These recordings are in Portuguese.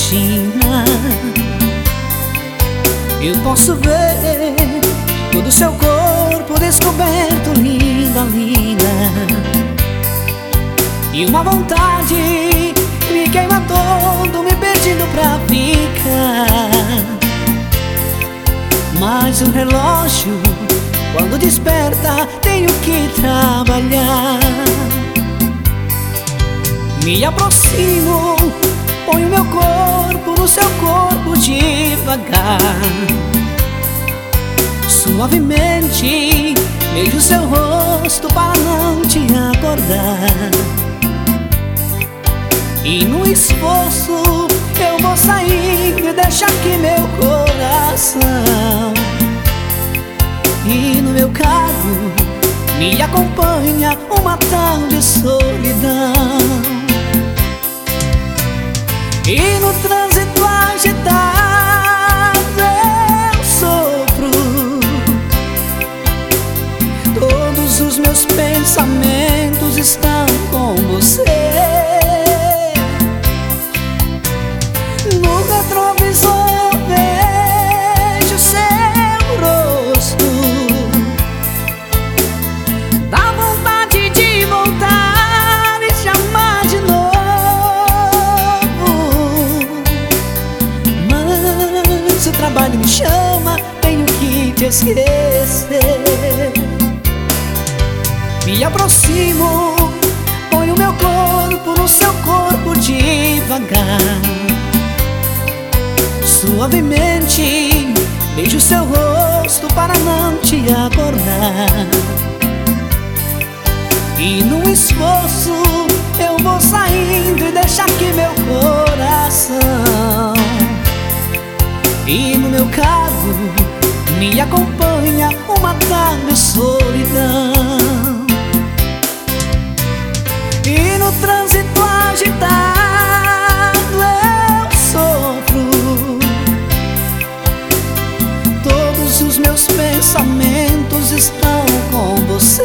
rotina. Eu posso ver todo o seu corpo descoberto, linda, linda. E uma vontade me queima todo, me pedindo pra ficar. Mas o relógio, quando desperta, tenho que trabalhar. Me aproximo, ponho meu corpo no seu corpo devagar. Suavemente beijo seu rosto para não te acordar. E no esforço eu vou saindo e deixo aqui meu coração. E no meu carro me acompanha uma tal de solidão. E no trânsito agitado eu sofro. Todos os meus pensamentos estão com você. No retrovisor eu vejo seu rosto. Dá vontade de voltar e chamar de novo. Mas o trabalho me chama, tenho que te esquecer. Me aproximo, ponho meu corpo no seu corpo devagar. Suavemente beijo seu rosto para não te acordar. E no esforço eu vou saindo e deixo aqui meu coração. E no meu carro me acompanha uma tal de solidão. E no trânsito agitado eu sofro. Todos os meus pensamentos estão com você.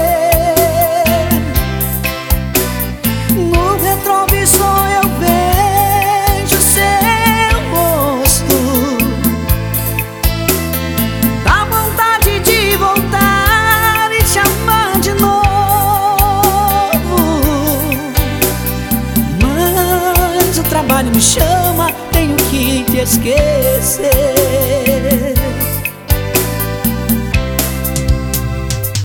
No retrovisor eu vejo seu rosto. Dá vontade de voltar e chamar de novo. Mas o trabalho me chama, tenho que te esquecer.